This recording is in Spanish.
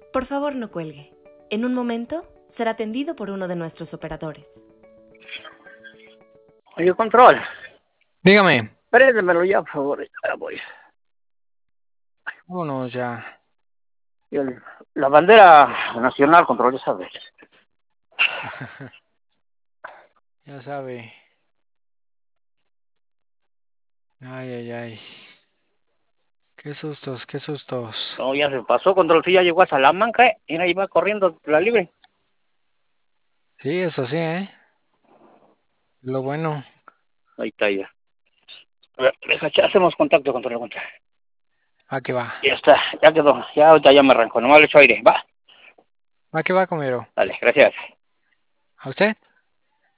Por favor, no cuelgue. En un momento será atendido por uno de nuestros operadores. Oye, control. Dígame. Préndemelo ya, por favor. Ya voy. Vámonos ya. La bandera nacional, control, ya sabes. Ya sabe. Ay, ay, ay. Qué sustos, qué sustos. No, ya se pasó, control, sí, ya llegó a Salamanca, y ahí va corriendo la libre. Sí, eso sí, ¿eh? Lo bueno. Ahí está ya. A ver, hacemos contacto, control. Va que va. Ya está, ya quedó. Ya ahorita ya me arrancó, nomás le echo aire. Va. Va que va, comero. Dale, gracias. ¿A usted?